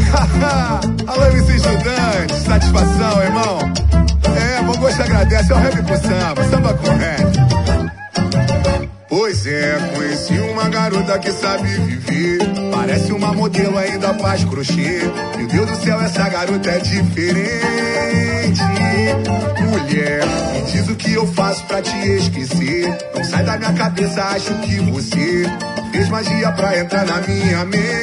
Alô, MC estudante, satisfação, irmão. Bom gosto agradece, é o rap pro samba, samba com rap. Pois é, conheci uma garota que sabe viver. Parece uma modelo, ainda faz crochê. Meu Deus do céu, essa garota é diferente. Mulher, me diz o que eu faço pra te esquecer. Não sai da minha cabeça, acho que você fez magia pra entrar na minha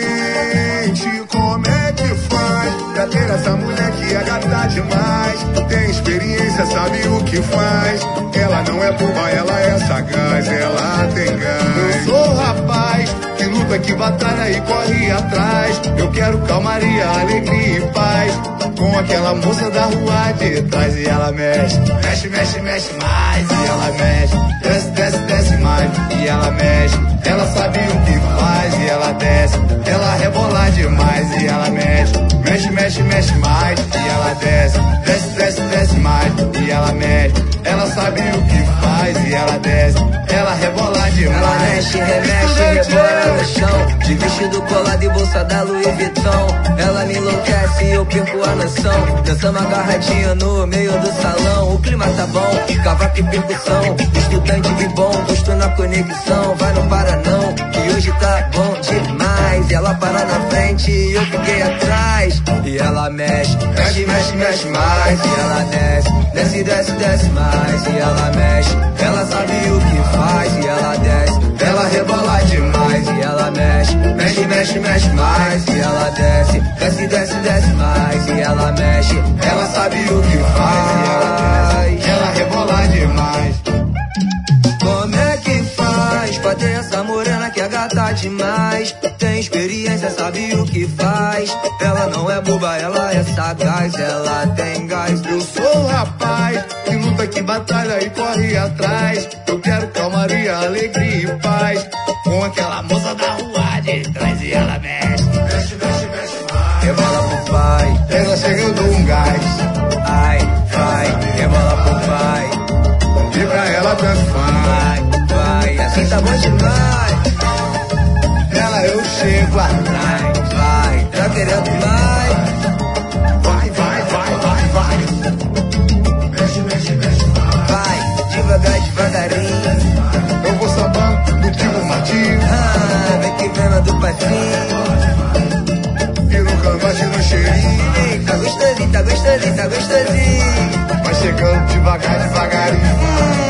mente. Como é que faz pra ter essa mulher que é gata demais? Tem experiência, sabe o que faz. Ela não é boba, ela é sagaz, ela tem gás. Eu sou rapaz que luta, que batalha e corre atrás. Eu quero calmaria, alegria e paz com aquela moça da rua de trás. E ela mexe, mexe, mexe, mexe mais. E ela mexe, desce, desce, desce mais. E ela mexe, ela sabe o que faz. E ela desce, ela rebola demais. E ela mexe, mexe, mexe, mexe mais. E ela desce, desce, desce, desce mais. E ela mexe, ela sabe o que faz. E ela desce, ela rebola demais. Ela mexe, remexe, rebola no chão, de vestido colado e bolsa da Louis Vuitton. Ela me enlouquece e eu perco a noção. Dançando agarradinha no meio do salão. O clima tá bom, cavaco e percussão. Estudante de bom, gosto na conexão. Vai, não para não, que hoje tá bom demais. E ela para na frente e eu fiquei atrás. E ela mexe, mexe, mexe, mexe mais. E ela desce, desce, desce, desce mais. E ela mexe, ela sabe o que faz. E ela desce, ela rebola demais. E ela mexe, mexe, mexe, mexe mais. E ela desce, desce, desce, desce mais. E ela mexe, ela sabe o que faz. E ela desce, ela rebola demais. Como é que faz pra ter essa morena que é gata demais? Tem experiência, sabe o que faz. Ela não é boba, ela é sagaz, ela tem gás. Eu sou o rapaz que luta, que batalha e corre atrás. Eu quero calmaria, alegria e paz com aquela moça da rua de trás. E ela mexe, mexe, mexe, mexe mais. Rebola pro pai, ela chega, eu dou um gás. Ai, vai, rebola pro pai. E pra ela tanto faz. Vai, assim tá bom demais. Ela eu chego atrás. Vai, tá querendo mais. Vai, vai, vai, vai, vai. Mexe, mexe, mexe mais. Vai, devagar, devagarinho. Eu vou sambando do tipo Martinho. Vem que vem do patinho. E no canvas no cheirinho. Tá gostosinho, tá gostosinho, tá gostosinho. Vai chegando devagar, devagarinho.